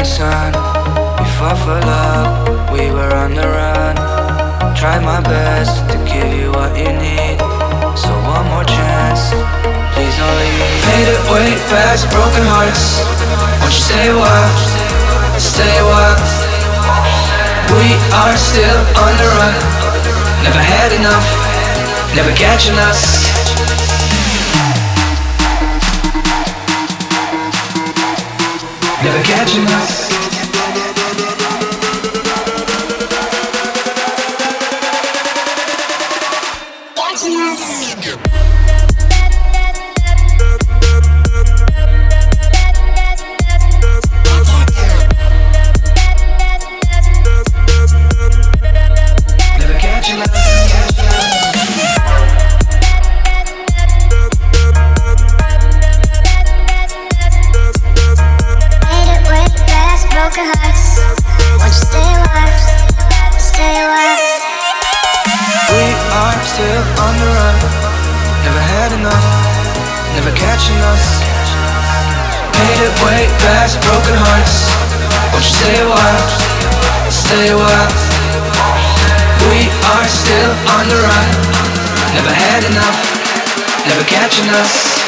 morning sun. We fought for love, we were on the run. Tried my best to give you what you need, so one more chance, please don't leave. Made it way past broken hearts. Won't you stay a while, stay a while. We are still on the run. Never had enough, never catching us. Never catching us. Catching us. Never catching us. Broken hearts, won't you stay alive, stay alive. We are still on the run. Never had enough, never catching us. Made it way past broken hearts. Won't you stay a while, stay a while. We are still on the run. Never had enough, never catching us.